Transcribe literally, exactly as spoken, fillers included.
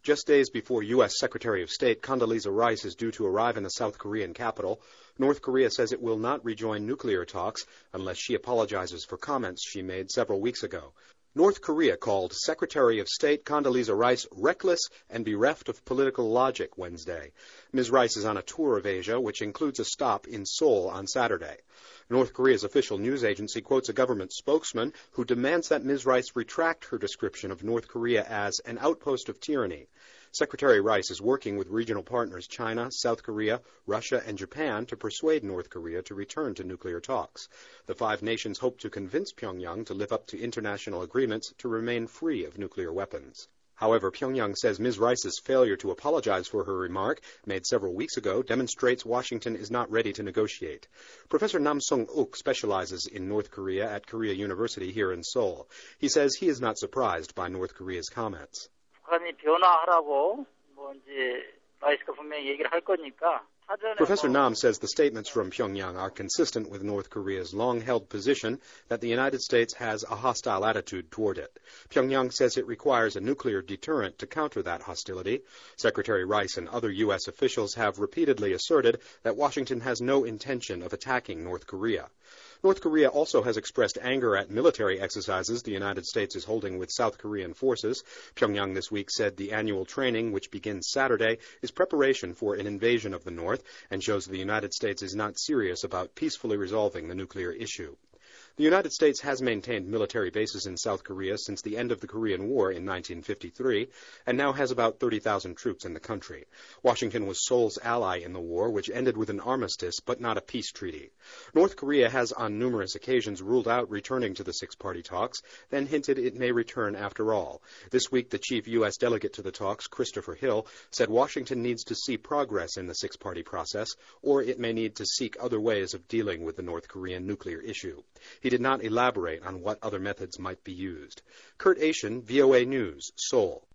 Just days before U S Secretary of State Condoleezza Rice is due to arrive in the South Korean capital, North Korea says it will not rejoin nuclear talks unless she apologizes for comments she made several weeks ago. North Korea called Secretary of State Condoleezza Rice reckless and bereft of political logic Wednesday. Miz Rice is on a tour of Asia, which includes a stop in Seoul on Saturday. North Korea's official news agency quotes a government spokesman who demands that Miz Rice retract her description of North Korea as an outpost of tyranny. Secretary Rice is working with regional partners China, South Korea, Russia, and Japan to persuade North Korea to return to nuclear talks. The five nations hope to convince Pyongyang to live up to international agreements to remain free of nuclear weapons. However, Pyongyang says Miz Rice's failure to apologize for her remark, made several weeks ago, demonstrates Washington is not ready to negotiate. Professor Nam Sung-uk specializes in North Korea at Korea University here in Seoul. He says he is not surprised by North Korea's comments. 북한이 변화하라고 뭐 이제 라이스가 분명히 얘기를 할 거니까. Professor Nam says the statements from Pyongyang are consistent with North Korea's long-held position that the United States has a hostile attitude toward it. Pyongyang says it requires a nuclear deterrent to counter that hostility. Secretary Rice and other U S officials have repeatedly asserted that Washington has no intention of attacking North Korea. North Korea also has expressed anger at military exercises the United States is holding with South Korean forces. Pyongyang this week said the annual training, which begins Saturday, is preparation for an invasion of the North and shows the United States is not serious about peacefully resolving the nuclear issue. The United States has maintained military bases in South Korea since the end of the Korean War in nineteen fifty-three, and now has about thirty thousand troops in the country. Washington was Seoul's ally in the war, which ended with an armistice but not a peace treaty. North Korea has on numerous occasions ruled out returning to the six-party talks, then hinted it may return after all. This week, the chief U S delegate to the talks, Christopher Hill, said Washington needs to see progress in the six-party process, or it may need to seek other ways of dealing with the North Korean nuclear issue. He did not elaborate on what other methods might be used. Kurt Asian, V O A News, Seoul.